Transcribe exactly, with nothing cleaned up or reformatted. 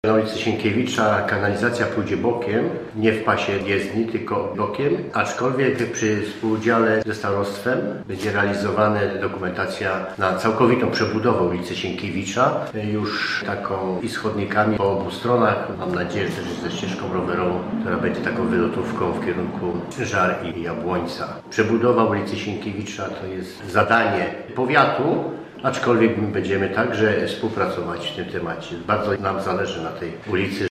Na ulicy Sienkiewicza kanalizacja pójdzie bokiem, nie w pasie jezdni, tylko bokiem, aczkolwiek przy współudziale ze starostwem będzie realizowana dokumentacja na całkowitą przebudowę ulicy Sienkiewicza, już taką i z chodnikami po obu stronach, mam nadzieję, że też ze ścieżką rowerową, która będzie taką wylotówką w kierunku Żar i Jabłońca. Przebudowa ulicy Sienkiewicza to jest zadanie powiatu, aczkolwiek my będziemy także współpracować w tym temacie. Bardzo nam zależy na tej ulicy.